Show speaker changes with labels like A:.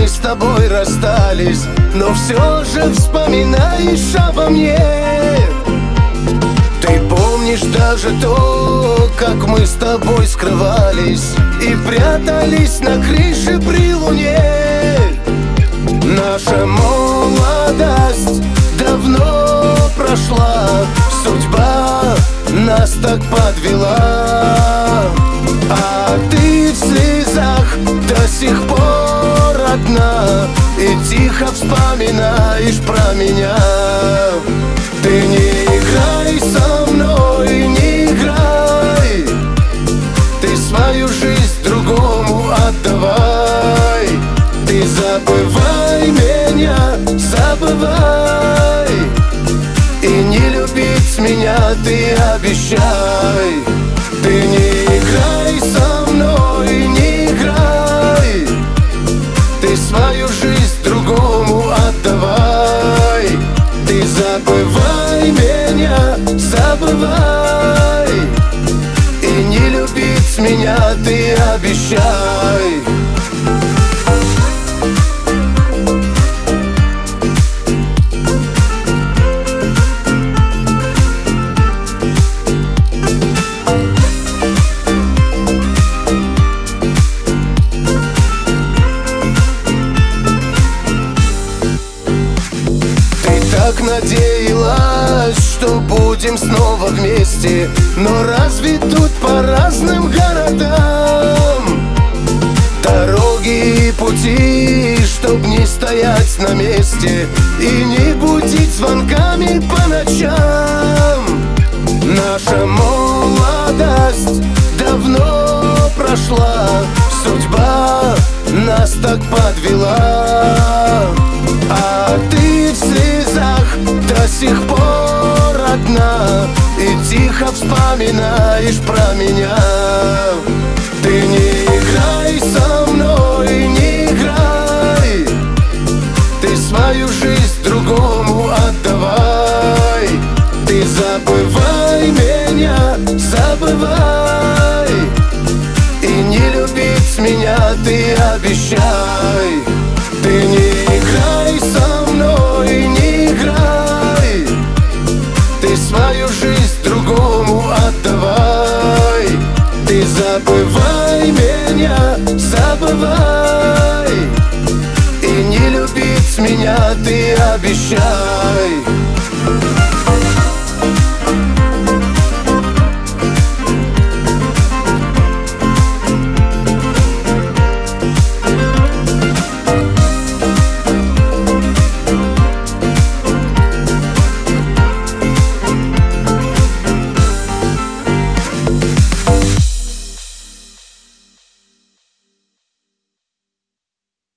A: с тобой расстались, но все же вспоминаешь обо мне. Ты помнишь даже то, как мы с тобой скрывались и прятались на крыше при луне. Наша молодость давно прошла, судьба нас так подвела. А ты в слезах до сих пор одна и тихо вспоминаешь про меня. Ты не играй со мной, не играй, ты свою жизнь другому отдавай. Ты забывай меня, забывай, и не любить меня ты обещай. Ты не играй со мной, не играй, ты свою жизнь другому отдавай. Ты забывай меня, забывай, и не любить меня ты обещай. Так надеялась, что будем снова вместе, но разве тут по разным городам? Дороги и пути, чтоб не стоять на месте и не будить звонками по ночам. Наша молодость давно прошла, судьба нас так подвела. А ты в слезах до сих пор одна и тихо вспоминаешь про меня. Ты не играй со мной, не играй, ты свою жизнь другому отдавай. Ты забывай меня, забывай, и не любить меня ты обещай. Ты не играй со мной, не играй, ты свою жизнь другому отдавай. Ты забывай меня, забывай, и не любить меня ты обещай.